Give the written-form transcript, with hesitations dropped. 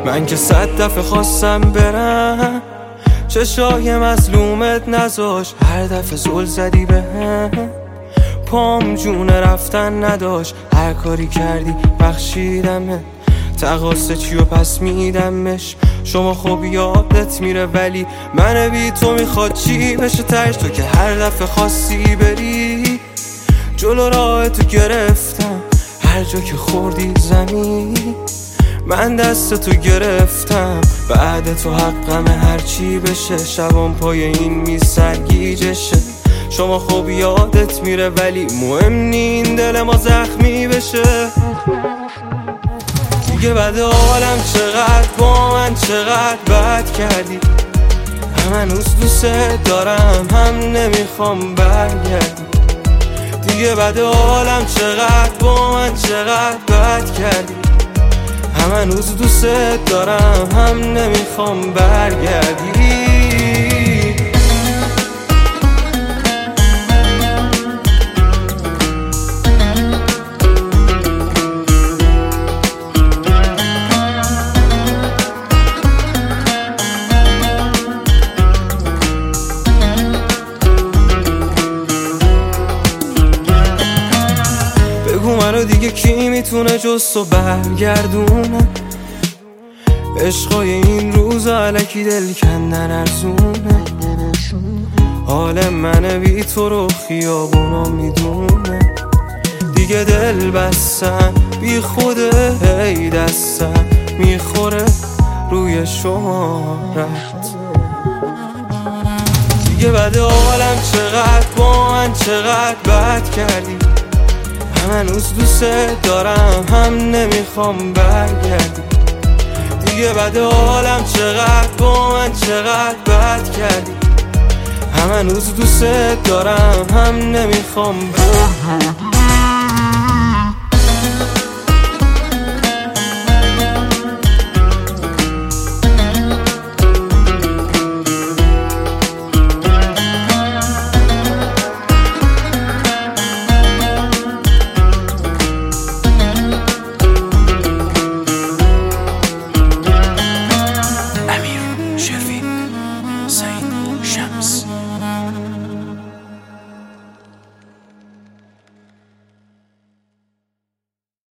من که 100 دفعه خواستم برم، چشای مظلومت نذاش، هر دفعه زل زدی بهم، پام جون رفتن نداشت، هر کاری کردی بخشیدمه، تقاصه چی و پس میدمش. شما خب یادت میره ولی من بی تو میخواد چی بشه تش؟ تو که هر دفعه خواستی بری جلو راه تو گرفتم، هر جا که خوردی زمین من دست تو گرفتم، بعد تو حقمه هر چی بشه، شبام پای این می سرگیجشه. شما خب یادت میره ولی مهم نین دل ما زخمی بشه. دیگه بعد عالم چقدر با من چقدر بد کردی، هم هنوز دوست دارم هم نمیخوام برگردی. دیگه بعد عالم چقدر با من چقدر بد کردی، هم هنوز دوست دارم هم نمیخوام برگردی. بگو منو دیگه کی میتونه جز تو برگردونه؟ عشقای این روزا الکی دل کندن ارزونه، حال من بی تو رو خیابونا میدونه. دیگه دل بستن بی خوده، هی دستن میخوره روی شمارت. دیگه بعد عالم چقدر با من چقدر بد کردی، هم هنوز دوست دارم هم نمیخوام برگردی. دیگه بعد عالم چقدر با من چقدر بد کردی، هم هنوز دوست دارم هم نمیخوام برگردی.